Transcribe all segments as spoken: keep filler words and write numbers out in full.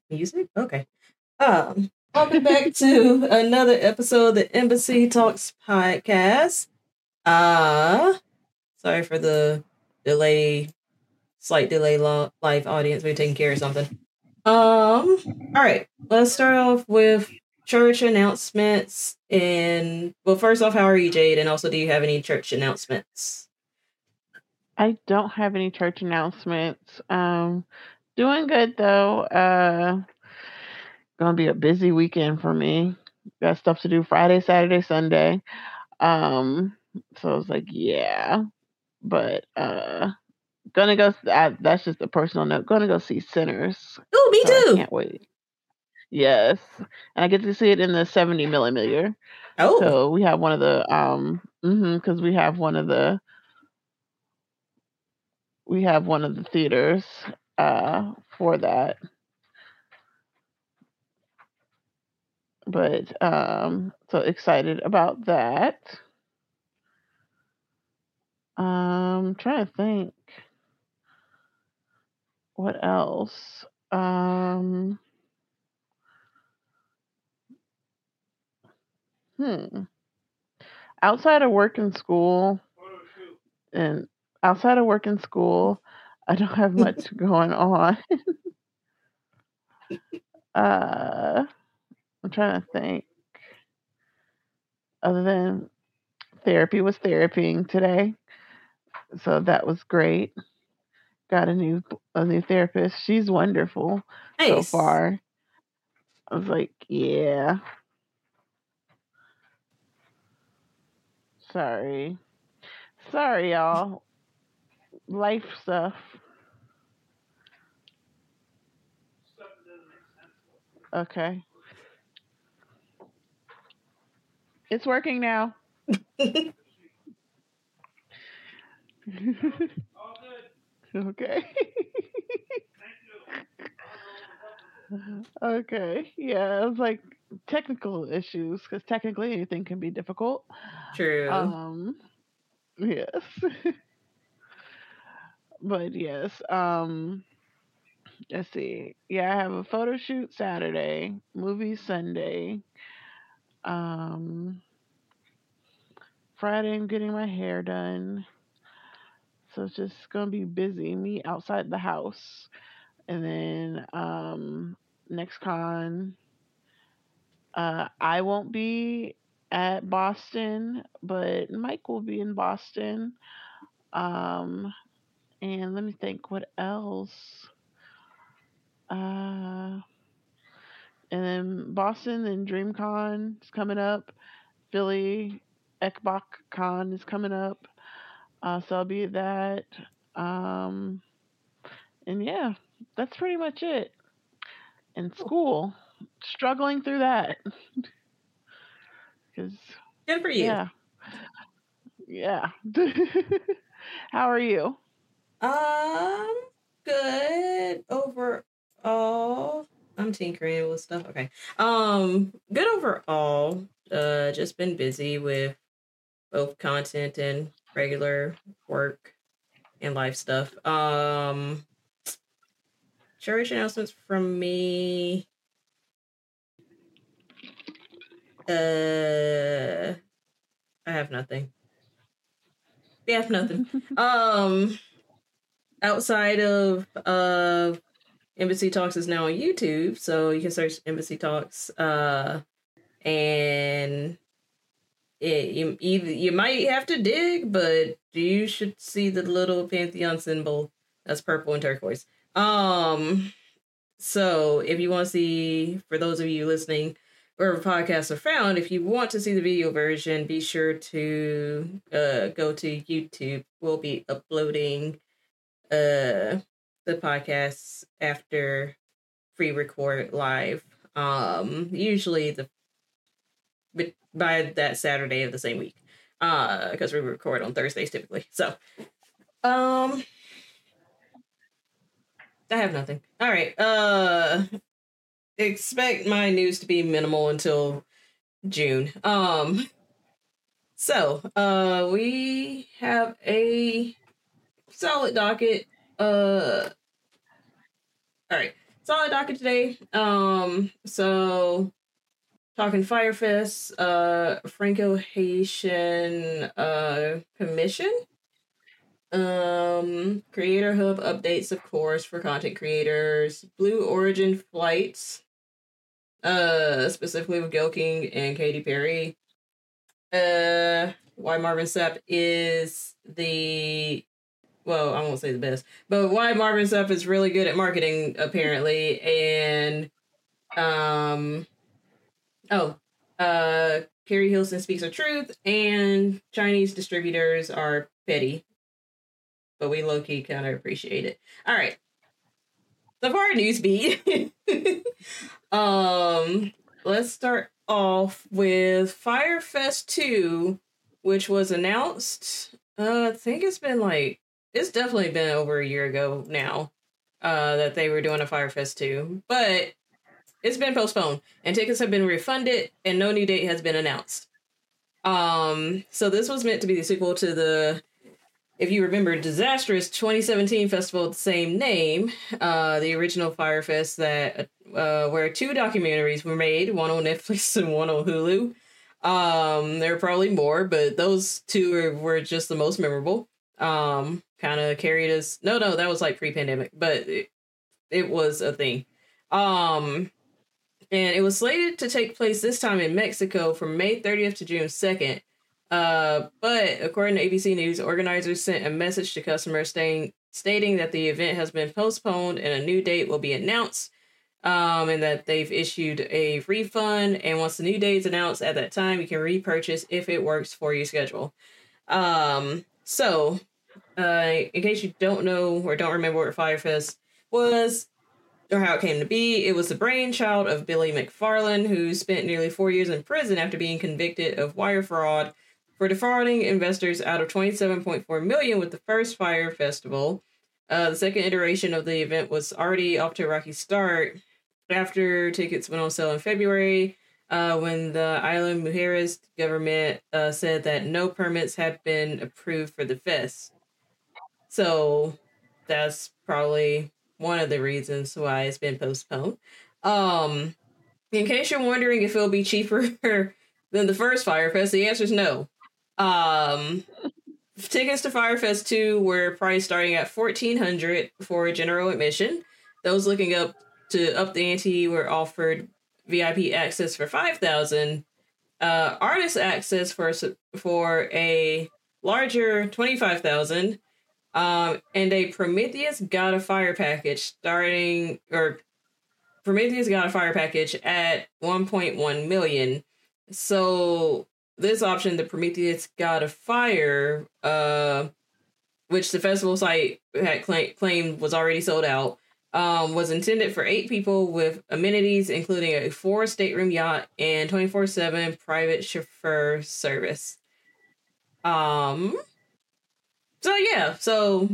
Music? Okay. Um, welcome back to another episode of the Embassy Talks podcast. Uh, sorry for the delay, slight delay, lo- live audience. We're taking care of something. Um, all right. Let's start off with church announcements. And, well, first off, how are you, Jade? And also, do you have any church announcements? I don't have any church announcements. Um, doing good though. Uh, gonna be a busy weekend for me. Got stuff to do Friday, Saturday, Sunday. Um, so I was like, yeah, but uh, gonna go. I, that's just a personal note. Gonna go see Sinners. Oh, me So I too. can't wait. Yes, and I get to see it in the seventy millimeter. Oh, So we have one of the um, because we have one of the we have one of the theaters uh for that. But um so excited about that. Um trying to think what else. Um hmm. Outside of work and school and outside of work and school, I don't have much going on. uh I'm trying to think. Other than therapy was therapying today. So that was great. Got a new a new therapist. She's wonderful so nice. far. I was like, yeah, sorry. Sorry, y'all. Life stuff. Okay. It's working now. Okay. Okay. Yeah, it was like technical issues because technically anything can be difficult. True. Um, yes. But yes. Um, let's see. Yeah, I have a photo shoot Saturday, movie Sunday. Um, Friday, I'm getting my hair done. So it's just gonna be busy. Me outside the house. And then um next con, uh I won't be at Boston, but Mike will be in Boston. Um and let me think what else. Uh and then Boston and DreamCon is coming up. Philly Ekbach Con is coming up. Uh so I'll be at that. Um and yeah, that's pretty much it. And school, struggling through that because Good for you. yeah, yeah. How are you? Um, good overall. I'm tinkering with stuff. Okay. Um, good overall. Uh, just been busy with both content and regular work and life stuff. Um, church announcements from me. Uh, I have nothing. We have nothing. Um, outside of uh Embassy Talks is now on YouTube, so you can search Embassy Talks. Uh, and it, you either you might have to dig, but you should see the little Pantheon symbol that's purple and turquoise. Um, so if you want to see, for those of you listening, wherever podcasts are found, if you want to see the video version, be sure to uh go to YouTube. We'll be uploading uh the podcasts after pre-record live. Um, usually the by that Saturday of the same week, uh, because we record on Thursdays typically. So, um, I have nothing. All right. Uh, expect my news to be minimal until June. Um, so, uh, we have a solid docket. Uh, all right. solid docket today. Um, so talking Firefest, uh, Franco-Haitian uh Commission. Um, Creator Hub updates, of course, for content creators. Blue Origin flights, uh, specifically with Gil King and Katy Perry. Uh, why Marvin Sapp is the, well, I won't say the best, but why Marvin Sapp is really good at marketing, apparently. And, um, oh, uh, Carrie Hilson speaks her truth, and Chinese distributors are petty, but we low-key kind of appreciate it. All right. So for our news beat, um, let's start off with Firefest two, which was announced, uh, I think it's been like, it's definitely been over a year ago now, uh, that they were doing a Firefest two, but it's been postponed, and tickets have been refunded, and no new date has been announced. Um, so this was meant to be the sequel to the, if you remember, disastrous twenty seventeen festival of the same name, uh, the original Firefest that, uh, where two documentaries were made, one on Netflix and one on Hulu. Um, there are probably more, but those two were, were just the most memorable. Um, kind of carried us. No, no, that was like pre-pandemic, but it, it was a thing. Um, and it was slated to take place this time in Mexico from May thirtieth to June second. Uh, but according to A B C News, organizers sent a message to customers stating, stating that the event has been postponed and a new date will be announced, um, and that they've issued a refund. And once the new date is announced at that time, you can repurchase if it works for your schedule. Um, so, uh, in case you don't know or don't remember what Firefest was, or how it came to be, it was the brainchild of Billy McFarland, who spent nearly four years in prison after being convicted of wire fraud for defrauding investors out of twenty-seven point four million dollars with the first Fire Festival. Uh, the second iteration of the event was already off to a rocky start after tickets went on sale in February, uh, when the Island Mujeres government uh, said that no permits had been approved for the fest. So that's probably one of the reasons why it's been postponed. Um, in case you're wondering if it'll be cheaper than the first Firefest, the answer is no. Um, tickets to Firefest two were priced starting at fourteen hundred dollars for general admission. Those looking up to up the ante were offered V I P access for five thousand dollars, uh, artist access for for a larger twenty-five thousand dollars, um, and a Prometheus God of Fire package starting, or Prometheus God of Fire package at one point one million dollars. So this option, the Prometheus God of Fire, uh, which the festival site had cl- claimed was already sold out, um, was intended for eight people with amenities, including a four stateroom yacht and twenty-four seven private chauffeur service. Um, so yeah, so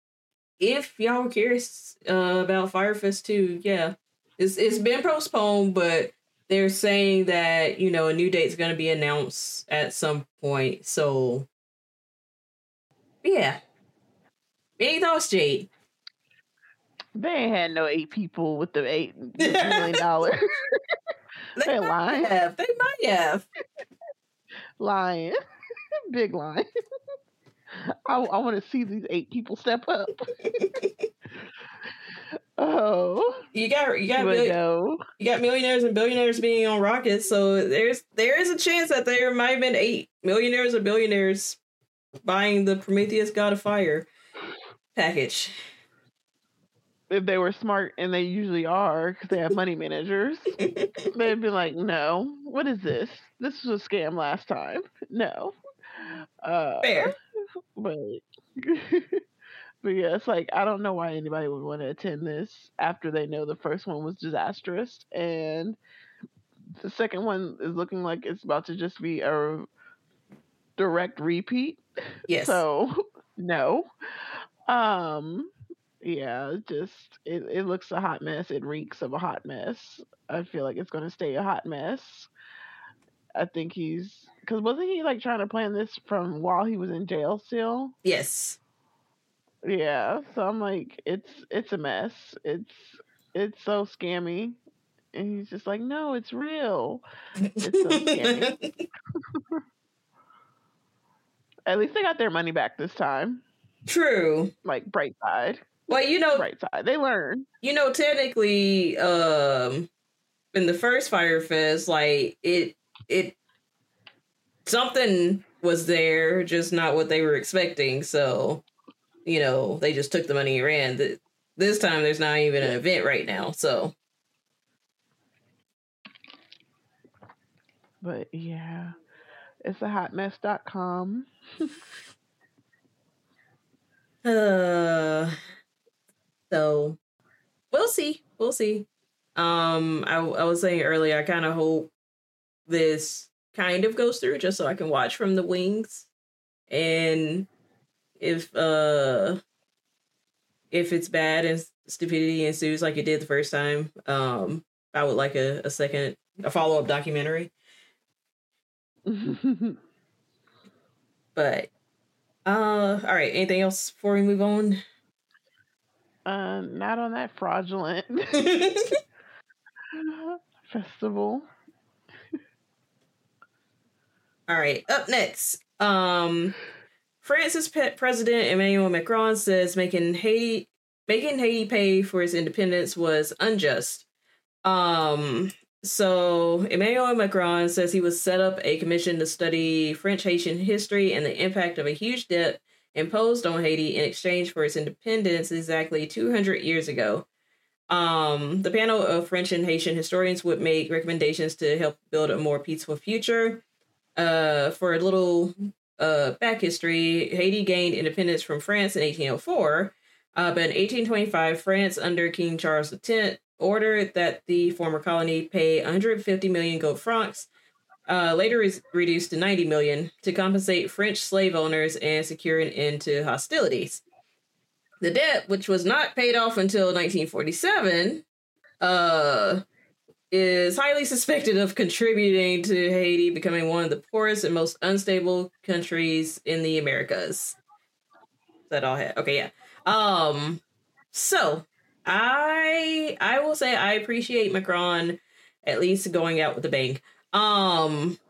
if y'all were curious uh, about Firefest two, yeah, it's it's been postponed, but they're saying that, you know, a new date's going to be announced at some point. So, yeah. Any thoughts, Jade? They ain't had no eight people with the eight million dollars. they They might lying. have. They might have. Lying. Big lie. I, I want to see these eight people step up. Oh, You got you got but billi- no. you got millionaires and billionaires being on rockets, so there's there is a chance that there might have been eight millionaires or billionaires buying the Prometheus God of Fire package. If they were smart, and they usually are, because they have money managers, they'd be like, "No, what is this? This was a scam last time. No." Uh, Fair. But, but yeah, it's like, I don't know why anybody would want to attend this after they know the first one was disastrous, and the second one is looking like it's about to just be a direct repeat. Yes. So no. Um. Yeah, just it, it looks a hot mess. It reeks of a hot mess. I feel like it's going to stay a hot mess. I think he's, because wasn't he like trying to plan this from while he was in jail still? Yes. Yeah, so I'm like, it's it's a mess. It's it's so scammy. And he's just like, no, it's real. It's so scammy. At least they got their money back this time. True. Like, bright side. Well, you know, bright side. They learn. You know, technically, um, in the first Fyre Fest, like it, it, something was there, just not what they were expecting. So, you know, they just took the money and ran. This time, there's not even an event right now. So, but yeah, it's a hot mess dot com. uh, so we'll see. We'll see. Um, I, I was saying earlier, I kind of hope this kind of goes through just so I can watch from the wings. And if uh if it's bad and stupidity ensues like it did the first time, um, I would like a, a second, a follow-up documentary. But uh, all right. Anything else before we move on? Uh, not on that fraudulent festival. All right. Up next, um, France's pet president Emmanuel Macron says making Haiti making Haiti pay for its independence was unjust. Um. So Emmanuel Macron says he was set up a commission to study French Haitian history and the impact of a huge debt imposed on Haiti in exchange for its independence exactly two hundred years ago. Um, the panel of French and Haitian historians would make recommendations to help build a more peaceful future. Uh, for a little uh, back history, Haiti gained independence from France in eighteen oh four, uh, but in eighteen twenty-five, France under King Charles the tenth ordered that the former colony pay one hundred fifty million gold francs, uh, later is reduced to ninety million, to compensate French slave owners and secure an end to hostilities. The debt, which was not paid off until nineteen forty-seven, uh, is highly suspected of contributing to Haiti becoming one of the poorest and most unstable countries in the Americas. Is that all I had? Okay, yeah. Um, so I I will say I appreciate Macron at least going out with a bang. Um,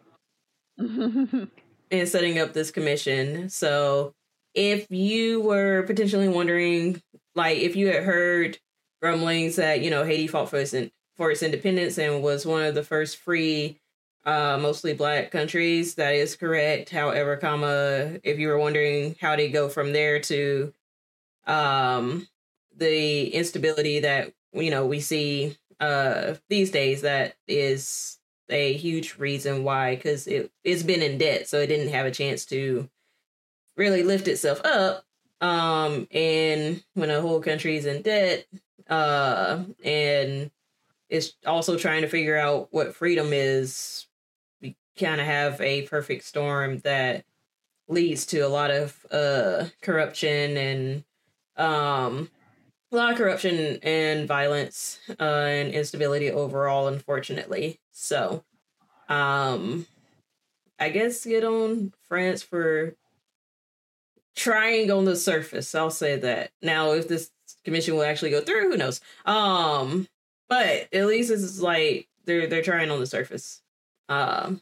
and setting up this commission. So if you were potentially wondering, like, if you had heard rumblings that, you know, Haiti fought for its, for its independence and was one of the first free, uh, mostly black countries, that is correct. However, comma, if you were wondering how to go from there to um, the instability that, you know, we see uh, these days, that is a huge reason why, because it, it's been in debt, so it didn't have a chance to really lift itself up. Um, and when a whole country is in debt, uh, and it's also trying to figure out what freedom is, we kind of have a perfect storm that leads to a lot of uh, corruption and um, a lot of corruption and violence uh, and instability overall, unfortunately. So, um, I guess get on France for trying on the surface. I'll say that. Now, if this commission will actually go through, who knows? Um, but at least it's like they're they're trying on the surface. Um,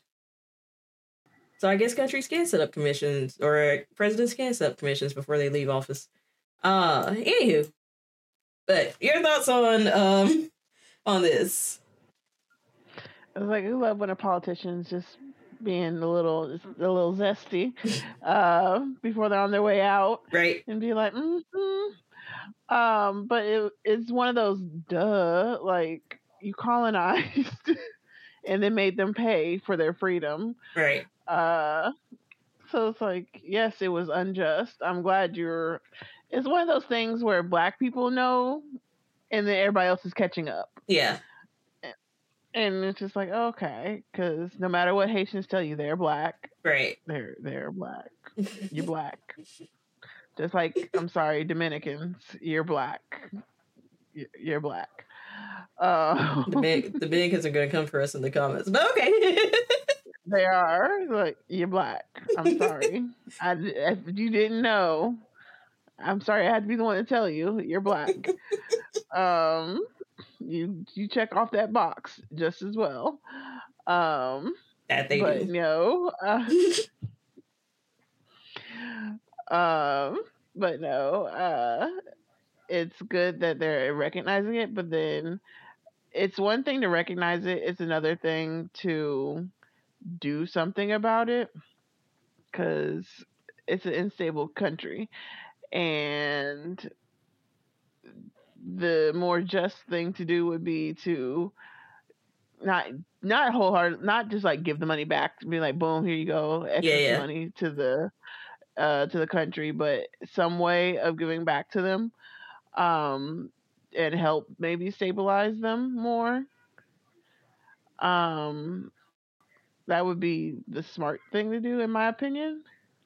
so I guess countries can set up commissions, or presidents can set up commissions before they leave office. Uh, anywho, but your thoughts on um on this? It's like, I love when a politician's just being a little, just a little zesty, uh, before they're on their way out, right? And be like, mm-hmm. Um, but it, it's one of those, duh, like, you colonized and then made them pay for their freedom, right? Uh, so it's like, yes, it was unjust. I'm glad you're. It's one of those things where black people know, and then everybody else is catching up. Yeah. And it's just like, okay, because no matter what Haitians tell you, they're black. Right. They're they're black. You're black. Just like, I'm sorry, Dominicans, you're black. You're black. Uh, the, the Dominicans are going to come for us in the comments, but okay. They are. Like, you're black. I'm sorry. I, if you didn't know, I'm sorry I had to be the one to tell you. You're black. um... You you check off that box just as well. Um, That they but do. no. Uh, um, but no. Uh, it's good that they're recognizing it, but then it's one thing to recognize it, it's another thing to do something about it, because it's an unstable country, and the more just thing to do would be to not not wholehearted, not just like give the money back, be like, boom, here you go, Yeah, extra yeah. money to the uh to the country, but some way of giving back to them, um and help maybe stabilize them more. um that would be the smart thing to do, in my opinion.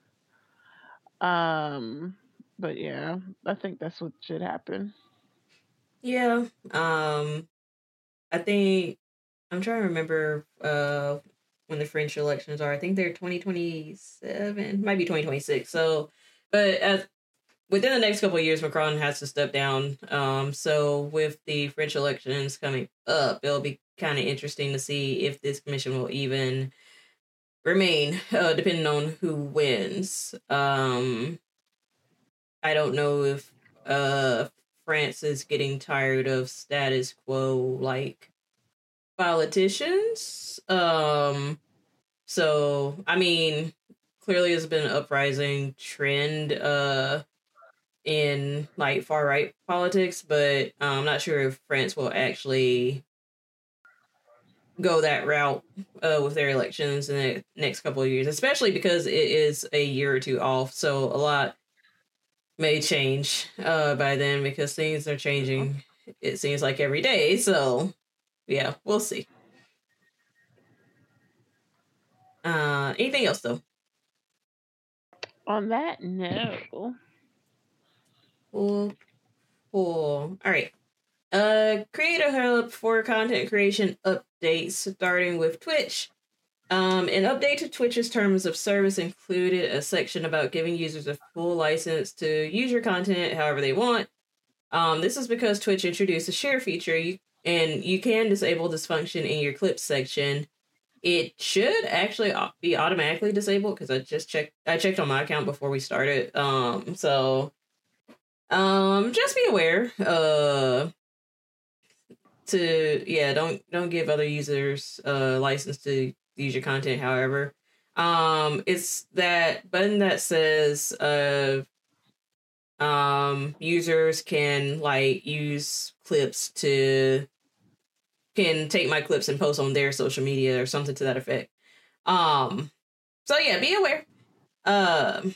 um but yeah, I think that's what should happen. Yeah. Um, I think I'm trying to remember uh when the French elections are. I think they're twenty twenty-seven, might be twenty twenty-six. So, but as within the next couple of years, Macron has to step down. Um, so with the French elections coming up, it'll be kind of interesting to see if this commission will even remain, uh, depending on who wins. Um, I don't know if uh France is getting tired of status quo like politicians. Um, so I mean, clearly there's been an uprising trend uh in like far right politics, but uh, I'm not sure if France will actually go that route uh, with their elections in the next couple of years, especially because it is a year or two off. So a lot may change uh, by then because things are changing. It seems like every day. So yeah, we'll see. Uh, anything else though? On that, no. Cool, cool. All right. Uh, create a hub for content creation updates, starting with Twitch. Um, an update to Twitch's terms of service included a section about giving users a full license to use your content however they want. Um, this is because Twitch introduced a share feature, you, and you can disable this function in your clips section. It should actually be automatically disabled because I just checked. I checked on my account before we started. Um, so um, just be aware. Uh, to yeah, don't don't give other users a uh, license to use your content. However, um, it's that button that says uh um users can like use clips to can take my clips and post on their social media or something to that effect. Um, so yeah, be aware. Um,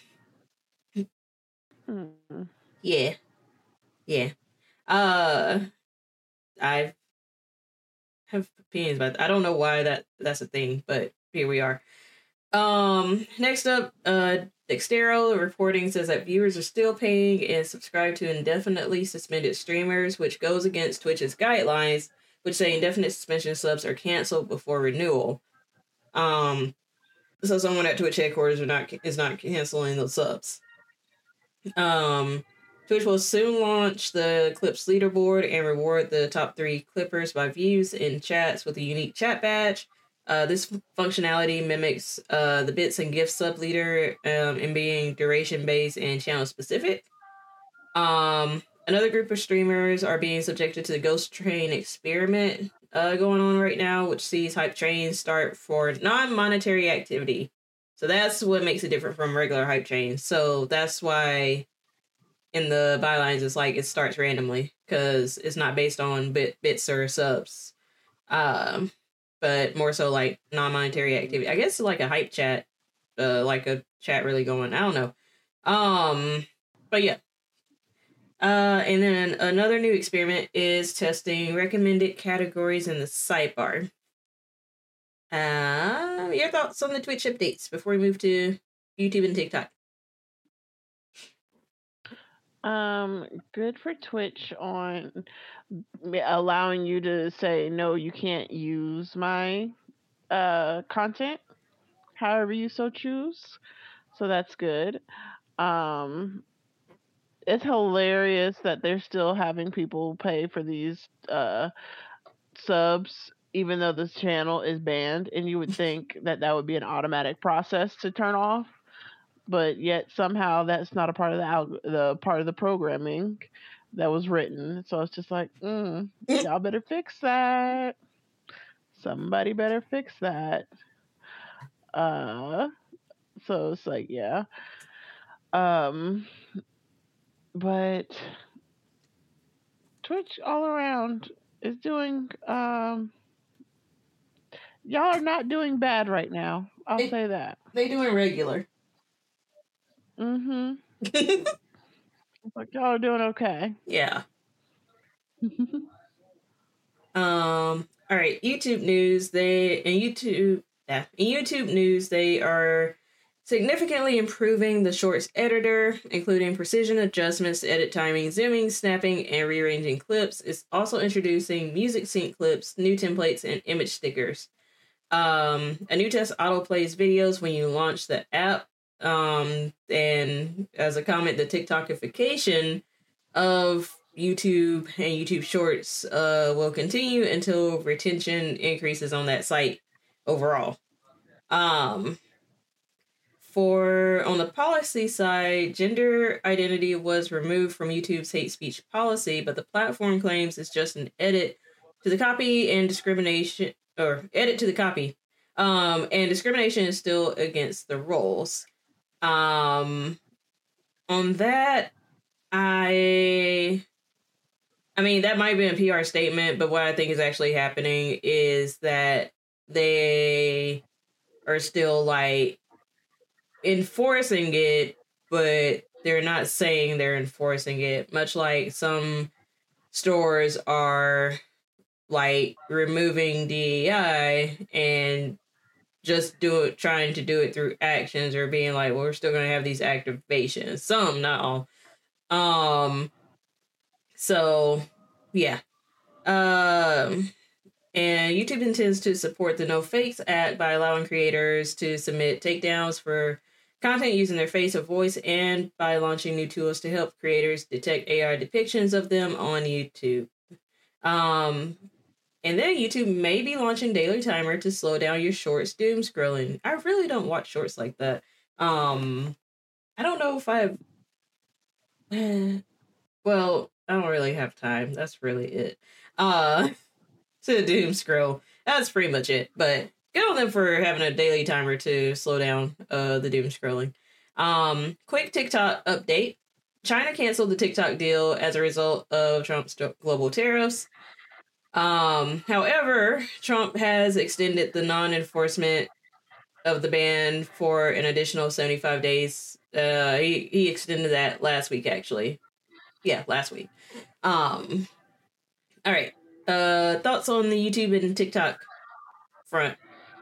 Hmm. yeah, yeah. Uh, I have opinions about that. I don't know why that that's a thing, but here we are. Um, next up, uh, Dextero reporting says that viewers are still paying and subscribe to indefinitely suspended streamers, which goes against Twitch's guidelines, which say indefinite suspension subs are canceled before renewal. Um, so someone at Twitch headquarters are not is not canceling those subs. Um, Twitch will soon launch the Clips leaderboard and reward the top three Clippers by views in chats with a unique chat badge. Uh, this functionality mimics uh, the bits and gifts sub leader um, in being duration based and channel specific. Um, another group of streamers are being subjected to the Ghost Train experiment uh, going on right now, which sees hype trains start for non-monetary activity. So that's what makes it different from regular hype trains. So that's why in the bylines it's like it starts randomly because it's not based on bit bits or subs. Um, but more so like non-monetary activity. I guess like a hype chat, uh, like a chat really going. I don't know. Um, but yeah. Uh, and then another new experiment is testing recommended categories in the sidebar. Uh, your thoughts on the Twitch updates before we move to YouTube and TikTok? Um, good for Twitch on allowing you to say no, you can't use my uh content however you so choose. So that's good. Um, it's hilarious that they're still having people pay for these uh subs even though this channel is banned, and you would think that that would be an automatic process to turn off, but yet somehow that's not a part of the alg- the part of the programming that was written. So it's just like, mm, y'all better fix that. Somebody better fix that. Uh, so it's like, yeah. Um, but Twitch all around is doing. Um, y'all are not doing bad right now. I'll They say that. they doing regular. Mm-hmm. It's like y'all are doing okay. Yeah. Um. All right. YouTube news. They and YouTube. Yeah. In YouTube news, they are significantly improving the Shorts editor, including precision adjustments to edit timing, zooming, snapping, and rearranging clips. It's also introducing music sync clips, new templates, and image stickers. Um, a new test auto plays videos when you launch the app. Um, and as a comment, the TikTokification of YouTube and YouTube Shorts uh, will continue until retention increases on that site overall. Um, for on the policy side, gender identity was removed from YouTube's hate speech policy, but the platform claims it's just an edit to the copy and discrimination or edit to the copy. Um, and discrimination is still against the rules. Um, on that, I I mean, that might be a P R statement, but what I think is actually happening is that they are still like enforcing it, but they're not saying they're enforcing it, much like some stores are like removing D E I and just do it, trying to do it through actions, or being like, well, we're still going to have these activations. Some, not all. Um, so yeah. Um, and YouTube intends to support the No Fakes Act by allowing creators to submit takedowns for content using their face or voice, and by launching new tools to help creators detect A I depictions of them on YouTube. Um, and then YouTube may be launching daily timer to slow down your shorts doom scrolling. I really don't watch shorts like that. Um, I don't know if I've. Well, I don't really have time. That's really it. Uh, to doom scroll. That's pretty much it. But good on them for having a daily timer to slow down uh the doom scrolling. Um, quick TikTok update. China canceled the TikTok deal as a result of Trump's global tariffs. Um, however, Trump has extended the non-enforcement of the ban for an additional seventy-five days. Uh, he, he extended that last week, actually. Yeah, last week. Um, all right. Uh, thoughts on the YouTube and TikTok front?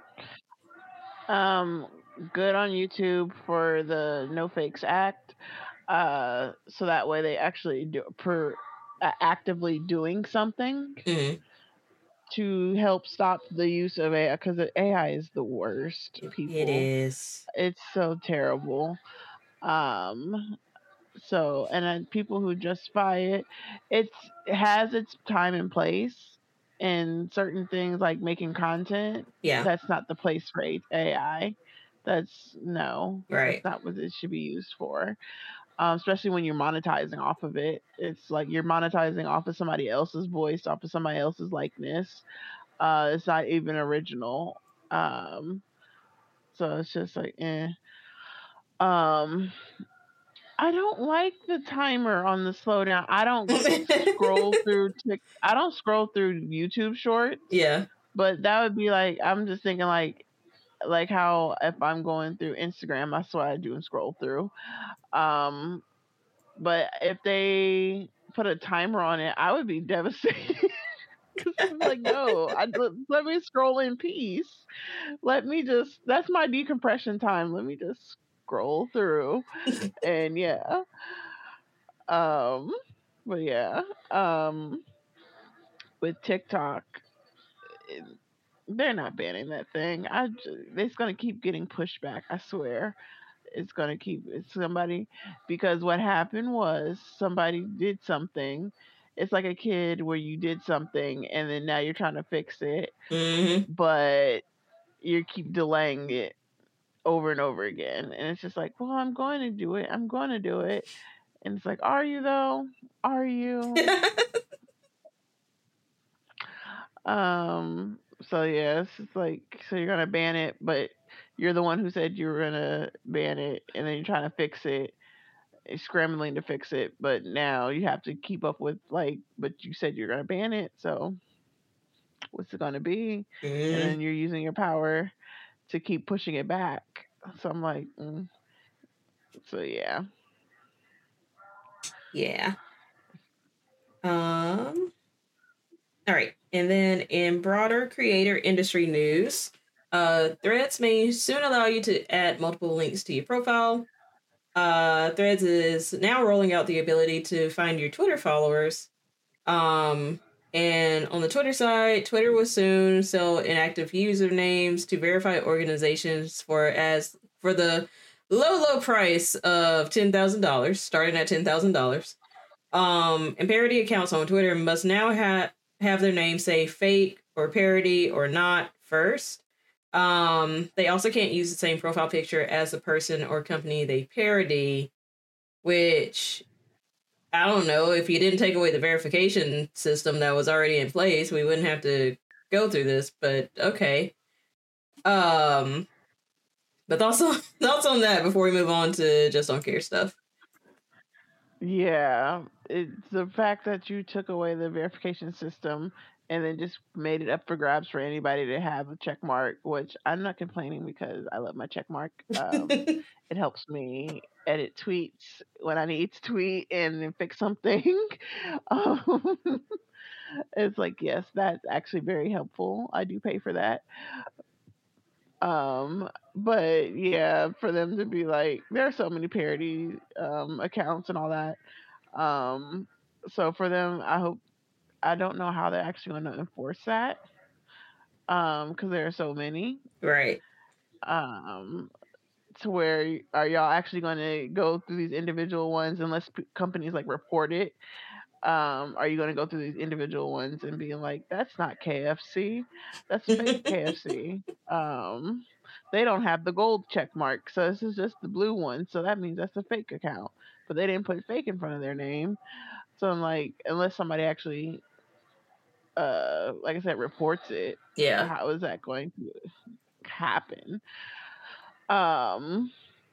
Um, good on YouTube for the No Fakes Act. Uh, so that way they actually do per uh, actively doing something Mm-hmm. to help stop the use of A I, because A I is the worst. People, It is. it's so terrible. Um, so and then people who justify it, it's it has its time and place. And certain things like making content, Yeah. that's not the place for A I. That's no, Right. that's not what it should be used for. Um, especially when you're monetizing off of it. It's like you're monetizing off of somebody else's voice, off of somebody else's likeness. Uh, it's not even original. Um, so it's just like, eh. Um, I don't like the timer on the slowdown. I don't scroll through Tik. I don't scroll through YouTube Shorts. Yeah. But that would be like, I'm just thinking like like how if I'm going through Instagram, that's what I do and scroll through. Um, but if they put a timer on it, I would be devastated. Cause I'm like, no, I, let, let me scroll in peace. Let me just, that's my decompression time. Let me just scroll through. And yeah. Um, but yeah. Um, with TikTok, it, they're not banning that thing. I just, it's gonna keep getting pushed back. I swear. it's gonna keep it's somebody because what happened was somebody did something. It's like a kid where you did something and then now you're trying to fix it, Mm-hmm. but you keep delaying it over and over again. And it's just like, well, I'm going to do it. I'm going to do it. And it's like, are you though? Are you? um. So yeah, it's just like, so you're gonna ban it, but you're the one who said you were gonna ban it, and then you're trying to fix it, eh, scrambling to fix it, but now you have to keep up with like, but you said you're gonna ban it, so what's it gonna be? And Mm-hmm. then you're using your power to keep pushing it back. So I'm like, mm. So yeah. Yeah. Um. All right. And then in broader creator industry news, uh, Threads may soon allow you to add multiple links to your profile. Uh, Threads is now rolling out the ability to find your Twitter followers. Um, and on the Twitter side, Twitter will soon sell inactive usernames to verified organizations for as for the low, low price of ten thousand dollars, starting at ten thousand dollars. Um, and parody accounts on Twitter must now have have their name say fake or parody or not first. Um, they also can't use the same profile picture as the person or company they parody, which I don't know. If you didn't take away the verification system that was already in place, we wouldn't have to go through this, but okay. Um, but thoughts on, thoughts on that before we move on to just don't care stuff. Yeah, it's the fact that you took away the verification system and then just made it up for grabs for anybody to have a check mark, which I'm not complaining because I love my check mark. Um, it helps me edit tweets when I need to tweet and then fix something. um, it's like, yes, that's actually very helpful. I do pay for that. Um, but yeah, for them to be like, there are so many parody um, accounts and all that. Um, so for them, I hope I don't know how they're actually going to enforce that. Um, because there are so many. Right. Um, to where are y'all actually going to go through these individual ones unless p- companies like report it? Um, are you going to go through these individual ones and being like, that's not K F C, that's fake K F C. Um, they don't have the gold check mark, so this is just the blue one. So that means that's a fake account, but they didn't put fake in front of their name. So I'm like, unless somebody actually, uh, like I said, reports it, Yeah. how is that going to happen? Um,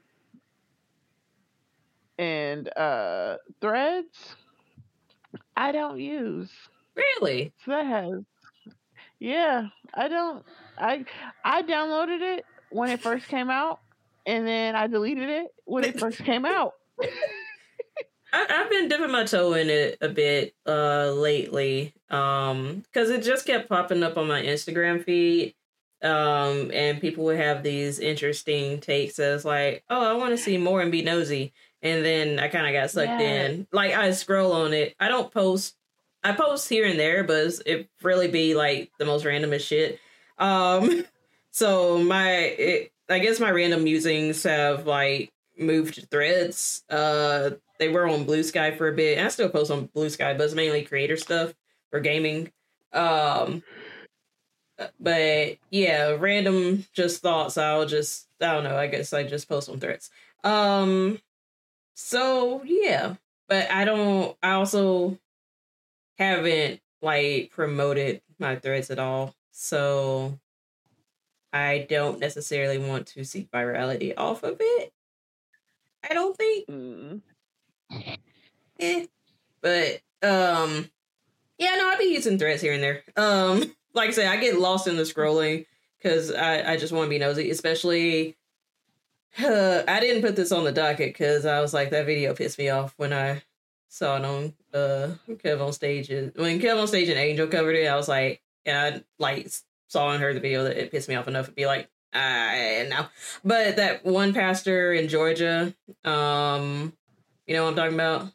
and uh, Threads, I don't use. Really? So that has, yeah, I don't. I I downloaded it when it first came out, and then I deleted it when it first came out. I, I've been dipping my toe in it a bit uh lately, um, because it just kept popping up on my Instagram feed, um, and people would have these interesting takes as like, oh, I want to see more and be nosy, and then I kind of got sucked Yes. in. Like I scroll on it. I don't post. I post here and there, but it's- it really be like the most randomest shit. Um, so my, it, I guess my random musings have like moved to Threads. Uh they were on Blue Sky for a bit. And I still post on Blue Sky, but it's mainly creator stuff for gaming. Um, but yeah, random just thoughts. I'll just I don't know. I guess I just post on Threads. Um, so yeah, but I don't. I also haven't like promoted my Threads at all, so I don't necessarily want to seek virality off of it. I don't think. Mm. Eh, but um. Yeah, no, I've been using Threads here and there. Um, like I say, I get lost in the scrolling because I, I just want to be nosy. Especially, uh, I didn't put this on the docket because I was like, that video pissed me off when I saw it on uh Kev on stage. When Kev on stage and Angel covered it, I was like, and I like saw and heard the video that it pissed me off enough to be like, I no. But that one pastor in Georgia, um, you know what I'm talking about?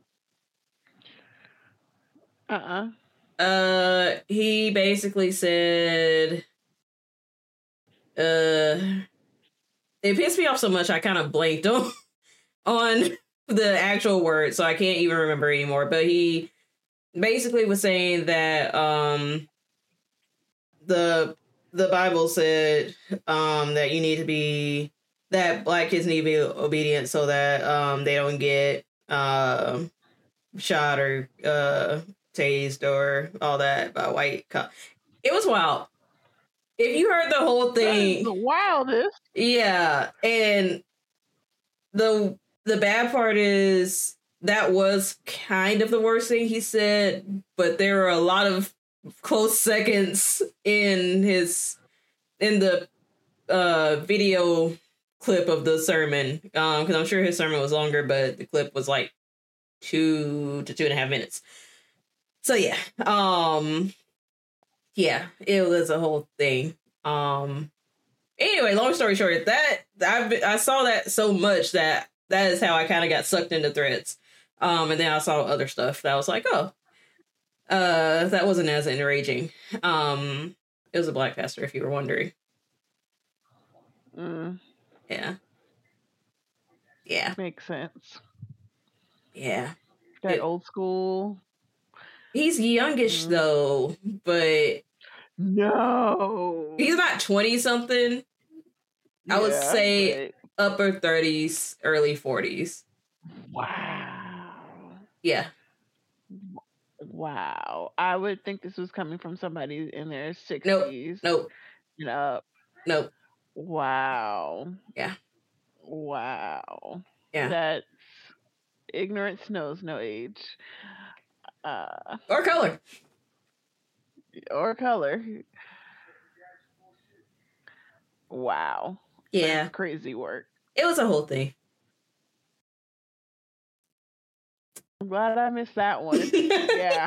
Uh-uh. Uh, he basically said, uh, it pissed me off so much I kind of blanked on on the actual word, so I can't even remember anymore. But he basically was saying that um the the Bible said um that you need to be that black kids need to be obedient so that um they don't get uh, shot or uh tased or all that by white cop. It was wild. If you heard the whole thing, the wildest. Yeah, and the the bad part is that was kind of the worst thing he said, but there were a lot of close seconds in his in the uh video clip of the sermon, um because I'm sure his sermon was longer, but the clip was like two to two and a half minutes. So yeah, um yeah, it was a whole thing. Um anyway, long story short, that I I saw that so much that that is how I kind of got sucked into Threads. Um and then I saw other stuff that I was like, oh, uh that wasn't as enraging. Um it was a black pastor, if you were wondering. Mm. Yeah. Yeah. Makes sense. Yeah. That It, old school. He's youngish mm. though, but no, he's not twenty something. I yeah, would say but... upper thirties, early forties. Wow. Yeah. Wow. I would think this was coming from somebody in their sixties. Nope. Nope. And up. Nope. Wow. Yeah. Wow. Yeah. That's ignorance knows no age. Uh, or color. Or color. Wow. Yeah. That's crazy work. It was a whole thing. I'm glad I missed that one. Yeah.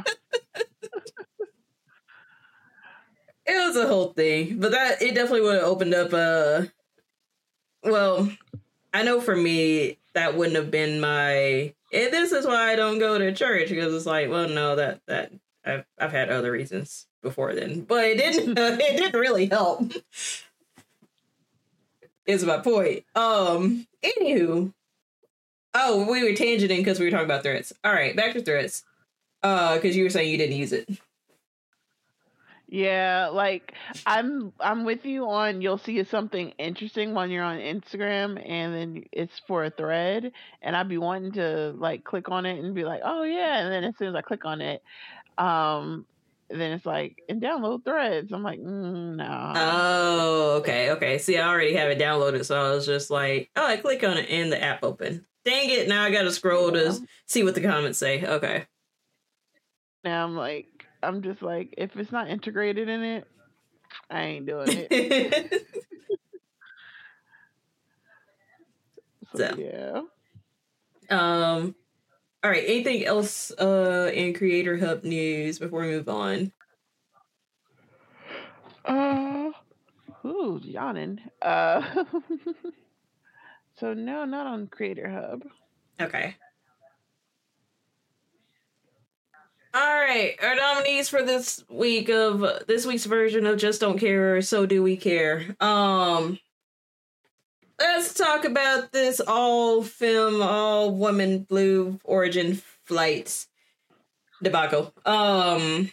It was a whole thing, but that it definitely would have opened up a. Well, I know for me that wouldn't have been my. And this is why I don't go to church, because it's like, well, no, that that I've I've had other reasons before then, but it didn't. It didn't really help. Is my point. Um. Anywho, oh, we were tangenting because we were talking about Threads. All right, back to Threads. Uh, because you were saying you didn't use it. Yeah, like I'm I'm with you on you'll see something interesting when you're on Instagram and then it's for a thread and I'd be wanting to like click on it and be like, oh yeah, and then as soon as I click on it, um then it's like and download Threads. I'm like, mm, no. Oh, okay, okay. See, I already have it downloaded, so I was just like, oh, I click on it and the app open. Dang it! Now I gotta scroll yeah. to see what the comments say. Okay. Now I'm like. I'm just like, if it's not integrated in it, I ain't doing it. so, so, yeah. Um. All right. Anything else uh, in Creator Hub news before we move on? Uh, ooh, yawning. Uh, so no, not on Creator Hub. Okay. All right, our nominees for this week of uh, this week's version of Just Don't Care or So Do We Care. Um, let's talk about this all film, all woman Blue Origin flight debacle. Um,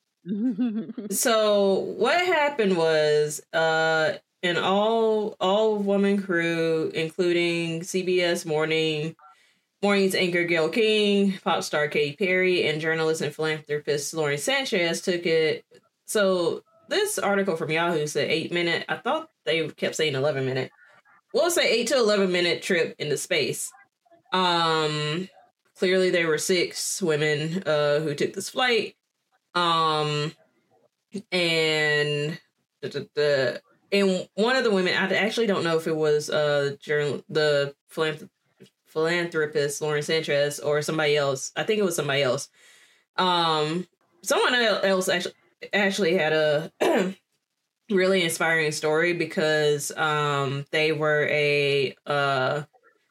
so what happened was, uh, an all all woman crew, including C B S Morning. Morning's anchor Gayle King, pop star Katy Perry, and journalist and philanthropist Lauren Sanchez took it. So this article from Yahoo said eight minute. I thought they kept saying eleven minute. We'll say eight to eleven minute trip into space. Um, clearly there were six women uh, who took this flight. Um, and the, the and one of the women, I actually don't know if it was uh journal the philanthropist. philanthropist Lauren Sanchez or somebody else. I think it was somebody else. Um, someone else actually actually had a really inspiring story because um they were a uh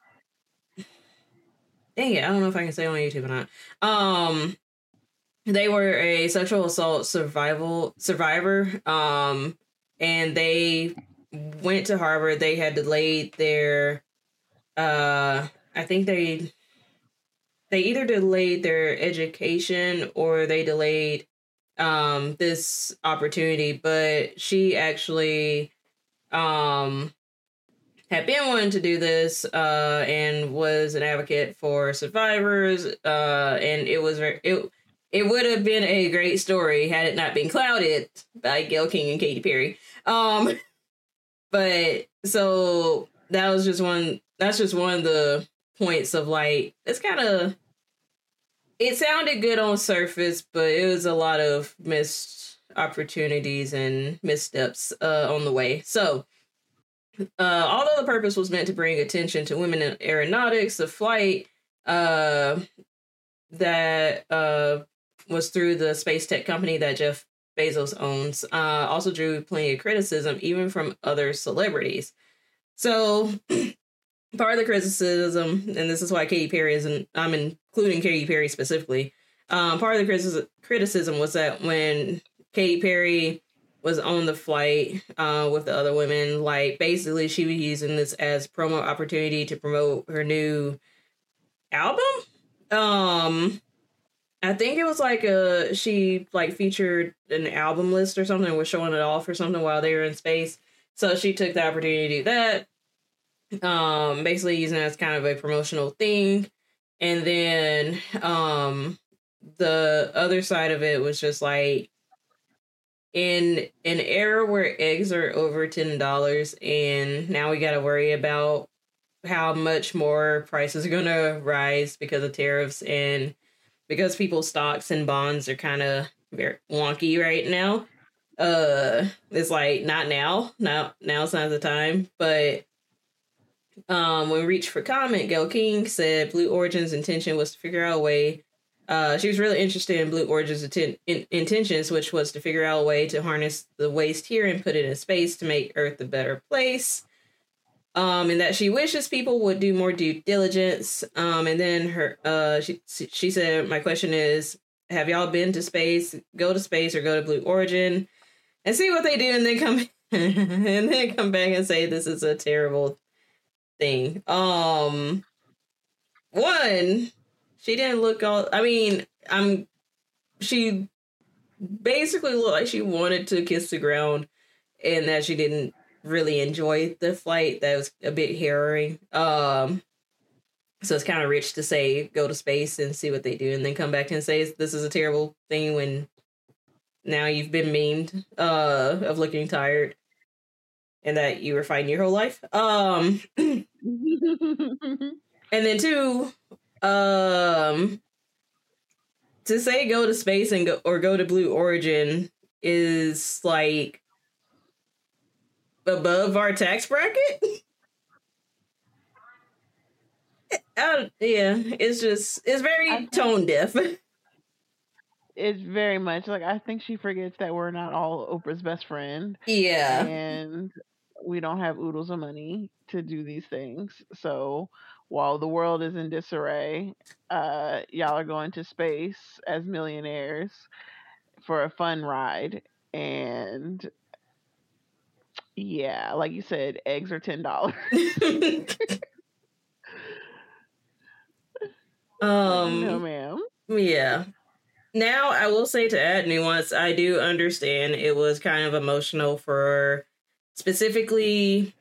dang it, I don't know if I can say it on YouTube or not. Um, they were a sexual assault survival survivor. Um, and they went to Harvard, they had delayed their, uh, I think they, they either delayed their education or they delayed um, this opportunity, but she actually um, had been wanting to do this uh, and was an advocate for survivors, uh, and it was very, it, it would have been a great story had it not been clouded by Gayle King and Katy Perry. Um, but so that was just one, that's just one of the points of like, it's kind of, it sounded good on surface, but it was a lot of missed opportunities and missteps uh, on the way. So, uh, although the purpose was meant to bring attention to women in aeronautics, the flight uh, that uh, was through the space tech company that Jeff Bezos owns uh, also drew plenty of criticism, even from other celebrities. So, part of the criticism, and this is why Katy Perry isn't, I'm including Katy Perry specifically, um, part of the criticism was that when Katy Perry was on the flight uh, with the other women, like, basically she was using this as promo opportunity to promote her new album. Um, I think it was like a, she like featured an album list or something, was showing it off or something while they were in space. So she took the opportunity to do that. Um, basically using it as kind of a promotional thing. And then um the other side of it was just like, in an era where eggs are over ten dollars and now we gotta worry about how much more prices are gonna rise because of tariffs and because people's stocks and bonds are kind of very wonky right now. Uh it's like, not now. Now now's not the time. But Um, when reached for comment, Gayle King said Blue Origin's intention was to figure out a way. Uh, she was really interested in Blue Origin's atten- in- intentions, which was to figure out a way to harness the waste here and put it in space to make Earth a better place. Um, and that she wishes people would do more due diligence. Um, and then her, uh, she she said, "My question is, have y'all been to space? Go to space or go to Blue Origin and see what they do, and then come and then come back and say this is a terrible thing." Um, one, she didn't look all. I mean, I'm. She basically looked like she wanted to kiss the ground, and that she didn't really enjoy the flight. That was a bit harrowing. Um, so it's kind of rich to say go to space and see what they do, and then come back and say this is a terrible thing when now you've been memed uh of looking tired and that you were fighting your whole life. Um. And then two, um, to say go to space and go or go to Blue Origin is like above our tax bracket. uh, yeah, it's just it's very tone deaf. It's very much like, I think she forgets that we're not all Oprah's best friend. Yeah, and we don't have oodles of money to do these things. So while the world is in disarray, uh, y'all are going to space as millionaires for a fun ride. And yeah, like you said, eggs are ten dollars. um, no, ma'am. Yeah. Now, I will say, to add nuance, I do understand it was kind of emotional for specifically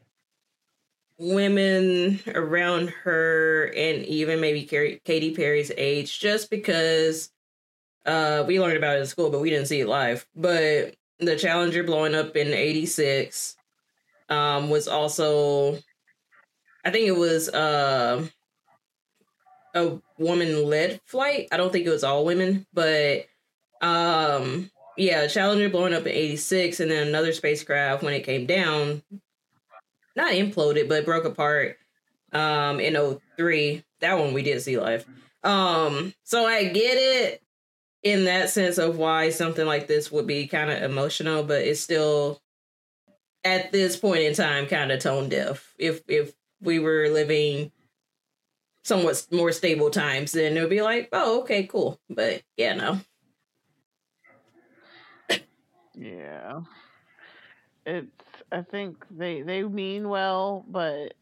women around her and even maybe Katy Perry's age, just because uh, we learned about it in school, but we didn't see it live. But the Challenger blowing up in eighty-six um, was also, I think it was uh, a woman-led flight. I don't think it was all women, but um, yeah, Challenger blowing up in eighty-six, and then another spacecraft when it came down, not imploded, but broke apart um, in oh three. That one we did see live. Um, so I get it in that sense of why something like this would be kind of emotional, but it's still, at this point in time, kind of tone deaf. If if we were living somewhat more stable times, then it would be like, oh, okay, cool. But yeah, no. Yeah. It's I think they they mean well, but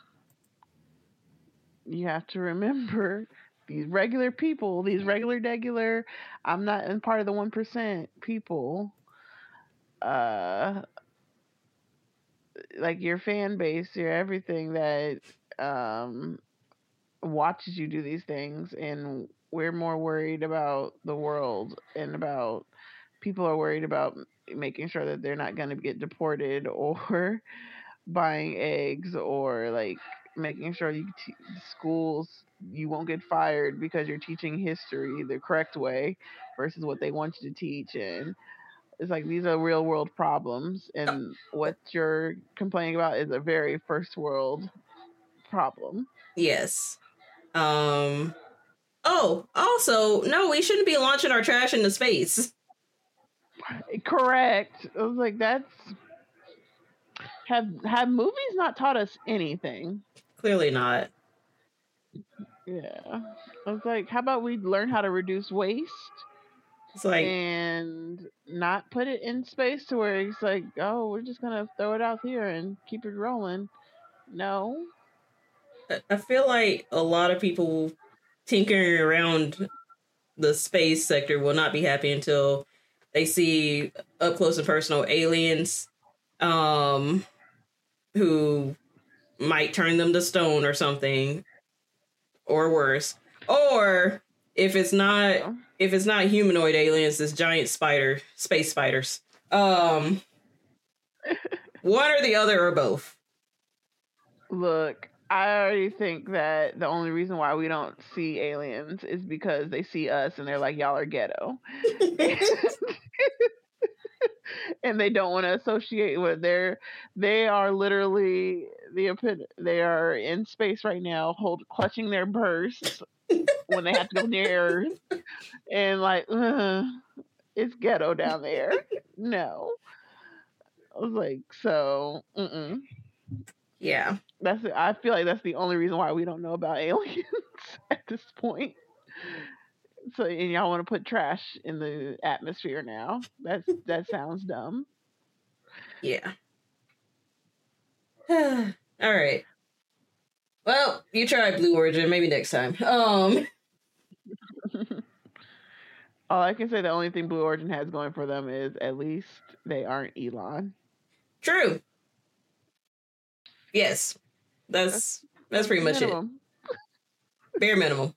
you have to remember these regular people, these regular regular. I'm not in part of the one percent people. Uh, like your fan base, your everything that um watches you do these things, and we're more worried about the world and about people are worried about making sure that they're not going to get deported or buying eggs or like making sure you t- schools you won't get fired because you're teaching history the correct way versus what they want you to teach. And it's like these are real world problems, Oh, and what you're complaining about is a very first world problem. yes. Um. Oh, also, no, we shouldn't be launching our trash into space. Correct. I was like, that's have have movies not taught us anything? Clearly not. Yeah. I was like, how about we learn how to reduce waste It's like and not put it in space to where it's like, oh, we're just gonna throw it out here and keep it rolling. No. I feel like a lot of people tinkering around the space sector will not be happy until they see up close and personal aliens um who might turn them to stone or something, or worse. Or if it's not Yeah. if it's not humanoid aliens, it's giant spider space spiders. Um one or the other or both. Look, I already think that the only reason why we don't see aliens is because they see us and they're like, y'all are ghetto. And they don't want to associate with their they are literally the they are in space right now hold clutching their bursts when they have to go near Earth and like ugh, it's ghetto down there. No. I was like, so mm-mm. Yeah. That's I feel like that's the only reason why we don't know about aliens at this point. So and y'all want to put trash in the atmosphere now. That's that sounds dumb. Yeah. All right. Well, you try Blue Origin, maybe next time. Um All I can say, the only thing Blue Origin has going for them is at least they aren't Elon. True. Yes. That's that's, that's pretty much minimum. it. Bare minimum.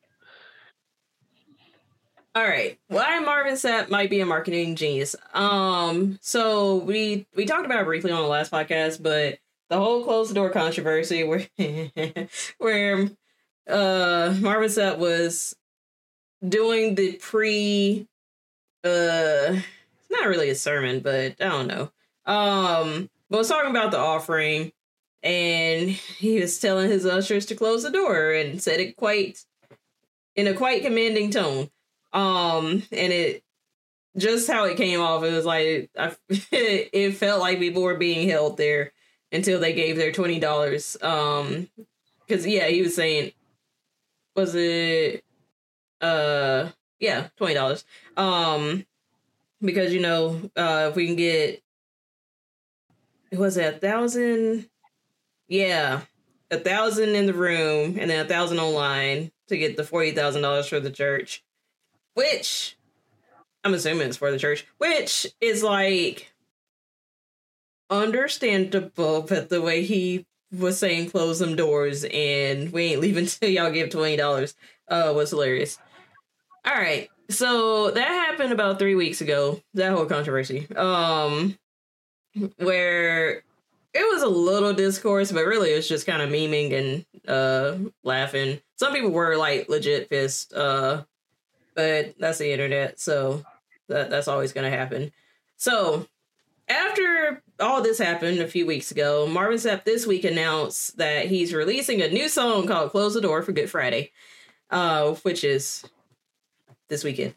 All right. Why Marvin Sapp might be a marketing genius. Um, so we we talked about it briefly on the last podcast, but the whole close the door controversy where where uh Marvin Sapp was doing the pre uh it's not really a sermon, but I don't know. Um, but was talking about the offering, and he was telling his ushers to close the door and said it quite in a quite commanding tone. Um, and it just how it came off, it was like I, it felt like people were being held there until they gave their twenty dollars. Um, because yeah, he was saying, was it, uh, yeah, twenty dollars. Um, because you know, uh, if we can get, was it a thousand? Yeah, a thousand in the room and then a thousand online to get the forty thousand dollars for the church, which I'm assuming it's for the church, which is like understandable, but the way he was saying close them doors and we ain't leaving till y'all give twenty dollars uh, was hilarious. All right. So that happened about three weeks ago, that whole controversy, um, where it was a little discourse, but really it was just kind of memeing and uh, laughing. Some people were like legit pissed, uh, but that's the internet, so that that's always going to happen. So after all this happened a few weeks ago, Marvin Sapp this week announced that he's releasing a new song called Close the Door for Good Friday, uh, which is this weekend.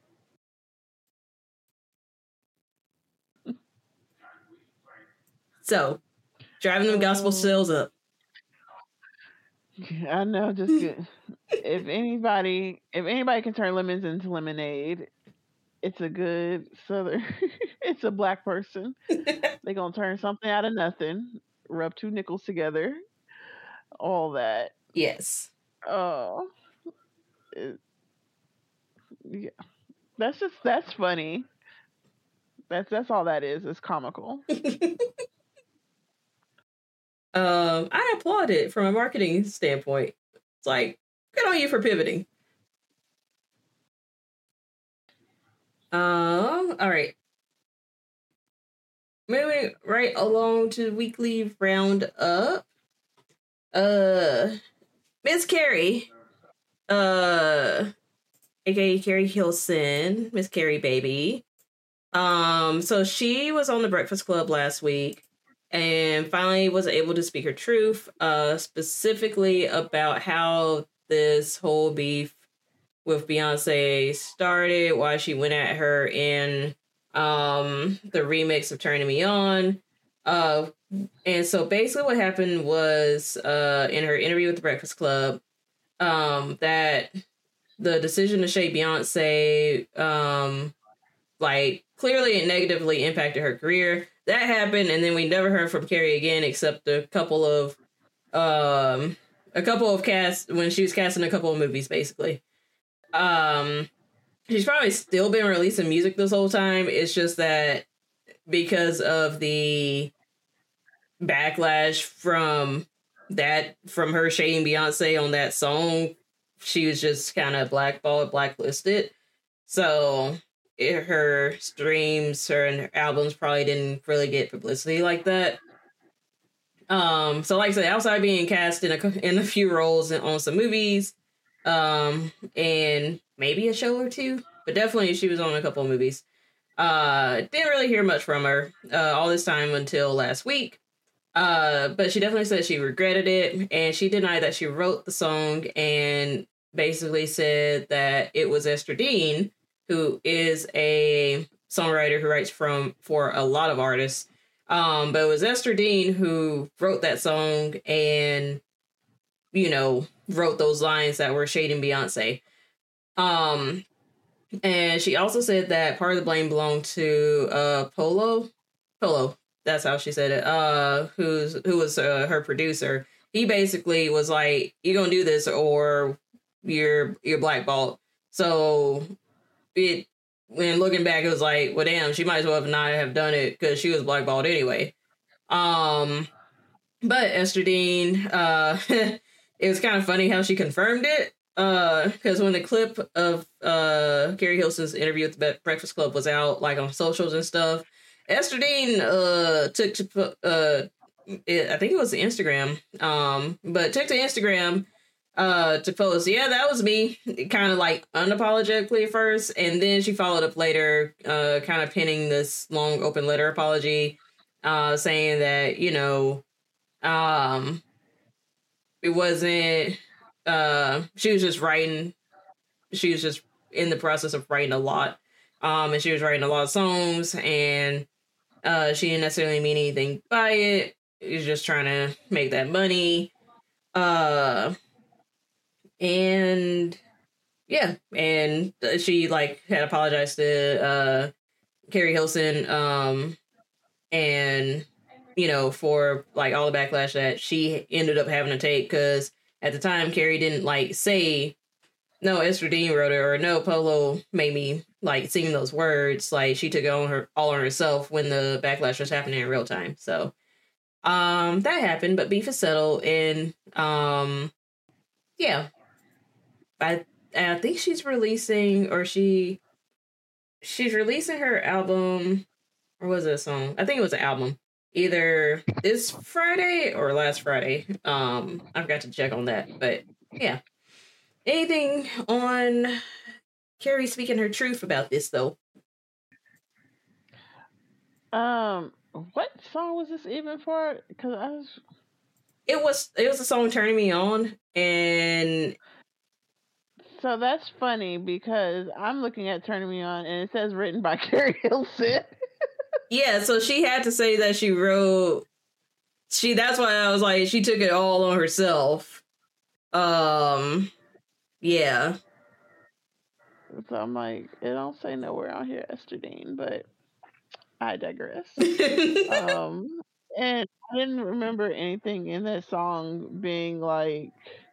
So, driving them gospel sales up. I know, just good. if anybody, if anybody can turn lemons into lemonade, it's a good southern. It's a black person. They gonna turn something out of nothing, rub two nickels together, all that. Yes. Oh, it, yeah. That's just that's funny. That's that's all that is. It's comical. um, I applaud it from a marketing standpoint. It's like, good on you for pivoting. Um, all right. Moving right along to the weekly roundup. Uh, Miss Carrie, uh, aka Carrie Hilson, Miss Carrie baby. Um, so she was on the Breakfast Club last week and finally was able to speak her truth, uh, specifically about how this whole beef with Beyonce started, why she went at her in um the remix of Turning Me On. Uh and so basically what happened was uh in her interview with the Breakfast Club, um, that the decision to shade Beyonce um like clearly it negatively impacted her career. That happened, and then we never heard from Carrie again except a couple of um a couple of cast when she was casting a couple of movies basically. Um she's probably still been releasing music this whole time. It's just that because of the backlash from that, from her shading Beyonce on that song, she was just kind of blackballed, blacklisted. So it, her streams, her and her albums probably didn't really get publicity like that. Um, so like I said, outside being cast in a in a few roles in, on some movies, um, and maybe a show or two, but definitely she was on a couple of movies. Uh, didn't really hear much from her uh, all this time until last week. Uh, but she definitely said she regretted it, and she denied that she wrote the song, and basically said that it was Esther Dean, who is a songwriter who writes from for a lot of artists. Um, but it was Esther Dean who wrote that song and, you know, wrote those lines that were shading Beyonce. Um, and she also said that part of the blame belonged to uh Polo. Polo, that's how she said it. Uh, who's who was uh, her producer. He basically was like, "You're gonna do this, or you're you're blackballed." So it, when looking back, it was like, well, damn, she might as well have not have done it because she was blackballed anyway. Um, but Esther Dean, uh, it was kind of funny how she confirmed it. Uh, because when the clip of uh Carrie Hilson's interview with the Breakfast Club was out, like on socials and stuff, Esther Dean uh took to uh it, I think it was the Instagram, um, but took to Instagram uh to post, yeah, that was me, kind of like unapologetically at first, and then she followed up later, uh, kind of penning this long open letter apology, uh, saying that, you know, um, it wasn't. Uh, she was just writing. She was just in the process of writing a lot. Um, and she was writing a lot of songs, and uh, she didn't necessarily mean anything by it. She was just trying to make that money. Uh, and yeah, and she like had apologized to uh, Carrie Hilson, um, and you know, for like all the backlash that she ended up having to take, because at the time Carrie didn't like say, no, Esther Dean wrote it, or no, Polo made me like sing those words. Like she took it on her all on herself when the backlash was happening in real time. So um that happened, but beef is settled, and um yeah. I I think she's releasing, or she she's releasing her album, or was it a song? I think it was an album. Either this Friday or last Friday. Um, I forgot to check on that, but yeah. Anything on Carrie speaking her truth about this though? Um, what song was this even for? Because I was. It was it was a song "Turning Me On," and So that's funny because I'm looking at Turning Me On and it says written by Carrie Hilson. yeah, so she had to say that she wrote. She that's why I was like, she took it all on herself. Um, yeah. So I'm like, it don't say nowhere on here Estradine, but I digress. um, and I didn't remember anything in that song being like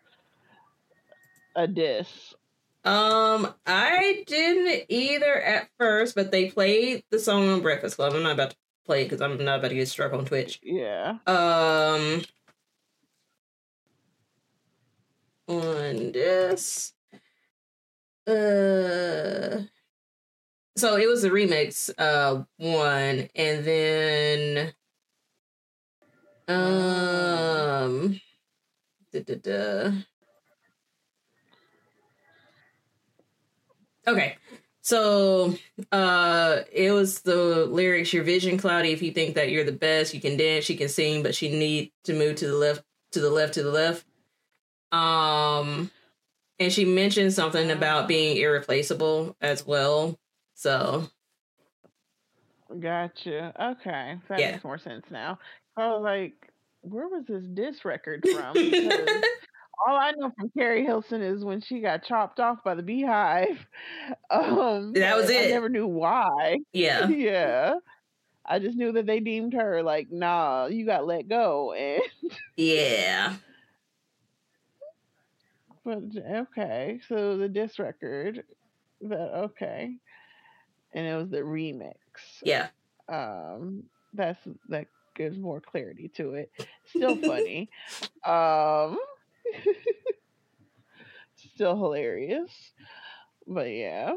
a diss. Um, I didn't either at first, but they played the song on Breakfast Club. I'm not about to play it because I'm not about to get struck on Twitch. Yeah. Um, on this, uh, so it was a remix, uh, one, and then, um, da, da, da. Okay. So, uh, it was the lyrics, your vision cloudy. If you think that you're the best, you can dance, you can sing, but you need to move to the left, to the left, to the left. Um, and she mentioned something about being irreplaceable as well. So, gotcha. Okay. That yeah. makes more sense now. I was like, where was this diss record from? Because all I know from Carrie Hilson is when she got chopped off by the Beehive. Um, That was it. I never knew why. Yeah. Yeah. I just knew that they deemed her like, nah, you got let go. And yeah. But okay, so the diss record, that okay, and it was the remix. Yeah. Um, that's that gives more clarity to it. Still funny. um, still hilarious. But yeah,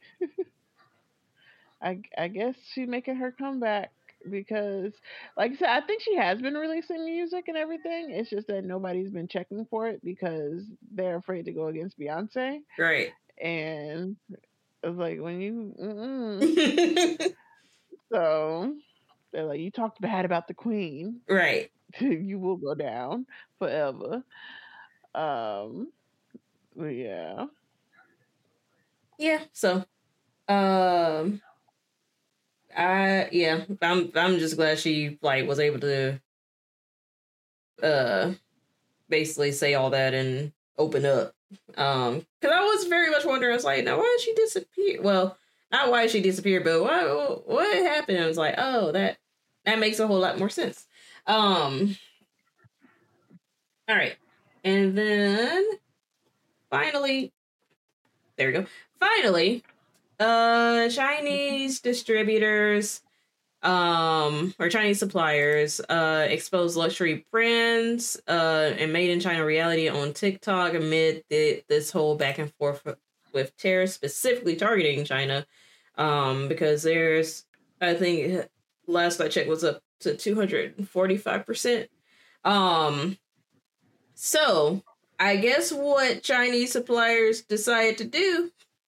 I I guess she's making her comeback because, like I said, I think she has been releasing music and everything. It's just that nobody's been checking for it because they're afraid to go against Beyonce. Right. And it's like when you, mm-mm. So they're like, you talked bad about the queen, right? You will go down forever. Um, but yeah, yeah. So, um. I yeah, I'm I'm just glad she like was able to uh basically say all that and open up. Um, because I was very much wondering, I was like, now why did she disappear? Well, not why she disappeared, but what what happened? I was like, oh, that that makes a whole lot more sense. Um, all right, and then finally, there we go. Finally, uh, Chinese distributors um or Chinese suppliers uh expose luxury brands uh and made in China reality on TikTok amid the, this whole back and forth with tariffs specifically targeting China, um because there's, I think last I checked, was up to two hundred forty-five percent. Um so I guess what Chinese suppliers decided to do,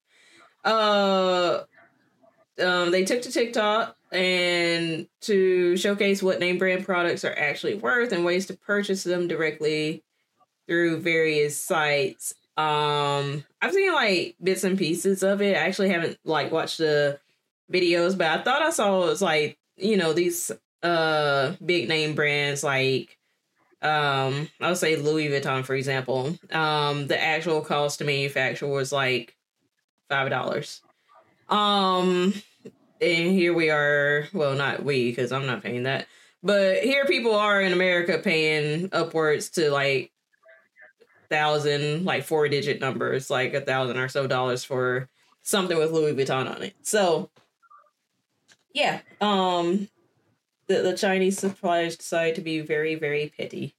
uh um, they took to TikTok and to showcase what name brand products are actually worth and ways to purchase them directly through various sites. Um, I've seen like bits and pieces of it. I actually haven't like watched the videos, but I thought I saw it was like, you know, these uh big name brands like um I would say Louis Vuitton, for example. Um, the actual cost to manufacture was like five dollars. Um, and here we are, well, not we, because I'm not paying that, but here people are in America paying upwards to like thousand, like four digit numbers, like a thousand or so dollars for something with Louis Vuitton on it. So yeah, um, the, the Chinese suppliers decide to be very, very petty.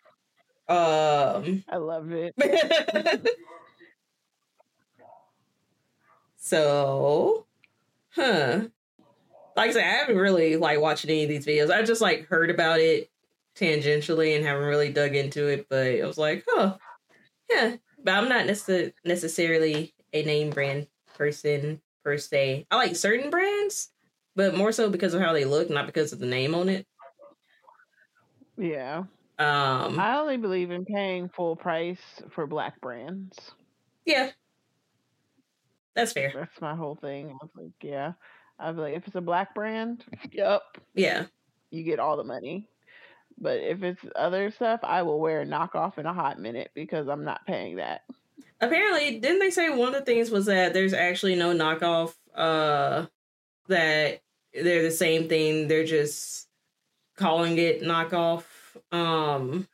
Um, I love it. So, huh. Like I said, I haven't really like watched any of these videos. I just like heard about it tangentially and haven't really dug into it, but it was like, oh, yeah. But I'm not necess- necessarily a name brand person per se. I like certain brands, but more so because of how they look, not because of the name on it. Yeah. Um, I only believe in paying full price for black brands. Yeah. That's fair. That's my whole thing. I was like, yeah. I'd be like, if it's a black brand, yep. Yeah. You get all the money. But if it's other stuff, I will wear a knockoff in a hot minute because I'm not paying that. apparently, didn't they say one of the things was that there's actually no knockoff, uh, that they're the same thing, they're just calling it knockoff. Um,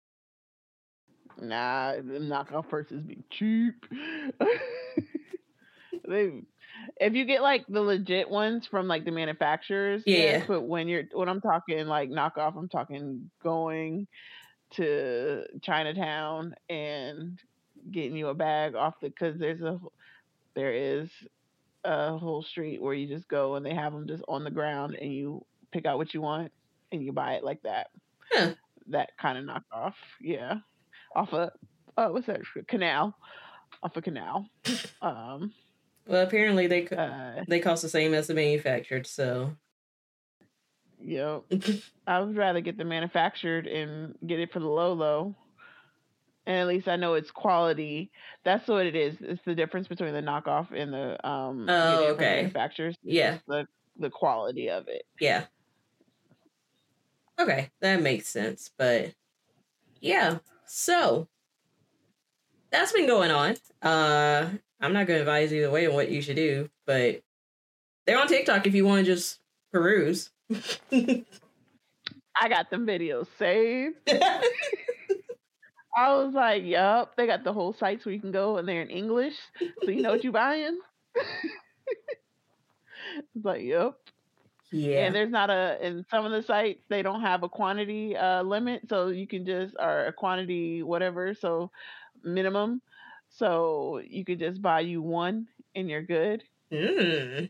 Nah, the knockoff purses be cheap. They, if you get like the legit ones from like the manufacturers, yeah. yes. But when you're when I'm talking like knockoff, I'm talking going to Chinatown and getting you a bag off the because there's a there is a whole street where you just go and they have them just on the ground and you pick out what you want and you buy it like that. Huh. That kind of knockoff, yeah, off a uh, what's that canal, off a canal. Um, Well, apparently they co- uh, they cost the same as the manufactured, so. Yep. I would rather get the manufactured and get it for the low low. And at least I know it's quality. That's what it is. It's the difference between the knockoff and the um Oh, getting it from okay. manufacturers. It's Yeah. just the the quality of it. Yeah. Okay, that makes sense. But yeah, so that's been going on. Uh, I'm not going to advise either way on what you should do, but they're on TikTok if you want to just peruse. I got them videos saved. I was like, yup, they got the whole sites where you can go and they're in English, so you know what you're buying. It's like, yup. Yeah. And there's not a, in some of the sites, they don't have a quantity uh, limit, so you can just, or a quantity whatever, so minimum. So you could just buy you one and you're good. Mm.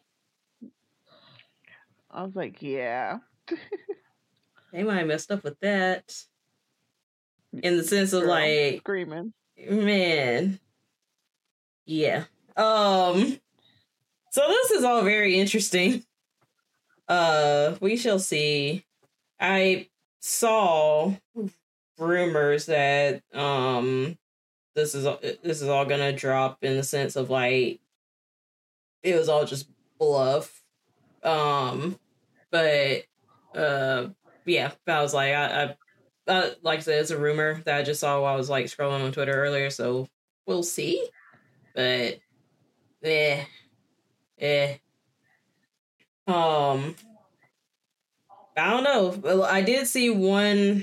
I was like, yeah. They might have messed up with that. In the sense of Girl, like, screaming. man. Yeah. Um, so this is all very interesting. Uh, we shall see. I saw rumors that um this is this is all gonna drop in the sense of like it was all just bluff. Um, but uh, yeah, I was like, I, I, I like I said, it's a rumor that I just saw while I was like scrolling on Twitter earlier, so we'll see. But eh, eh. Um, I don't know. Well, I did see one.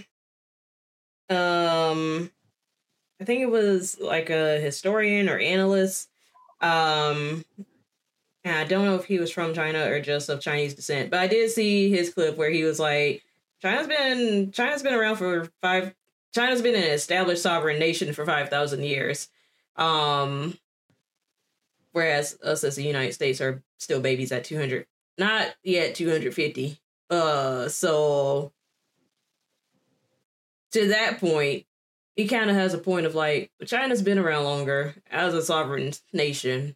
Um, I think it was like a historian or analyst. Um, and I don't know if he was from China or just of Chinese descent, but I did see his clip where he was like, "China's been China's been around for five. China's been an established sovereign nation for five thousand years, um, whereas us as the United States are still babies at two hundred, not yet two hundred fifty. Uh, so to that point, he kind of has a point of like, China's been around longer as a sovereign nation.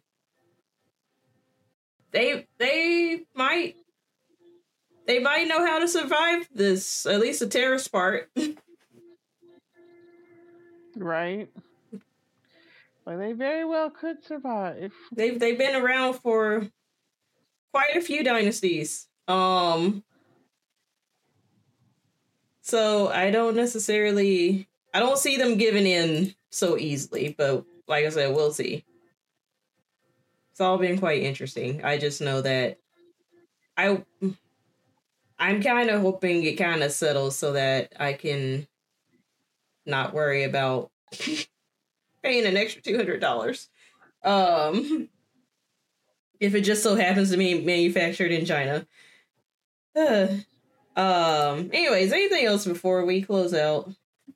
They they might they might know how to survive this, at least the terrorist part." Right. Like they very well could survive. They've they've been around for quite a few dynasties. Um so I don't necessarily I don't see them giving in so easily, but like I said, we'll see. It's all been quite interesting. I just know that I I'm kind of hoping it kind of settles so that I can not worry about paying an extra two hundred dollars. Um, if it just so happens to be manufactured in China. Uh, um, anyways, anything else before we close out?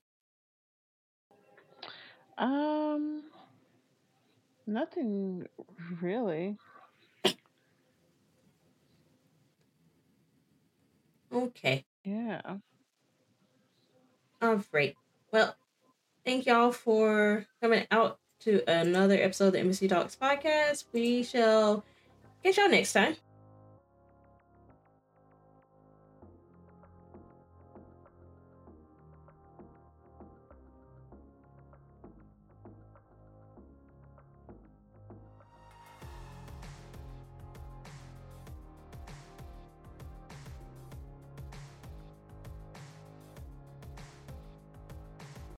Um, nothing really. Okay. Yeah. All right. Well, thank y'all for coming out to another episode of the Embassy Talks podcast. We shall catch y'all next time.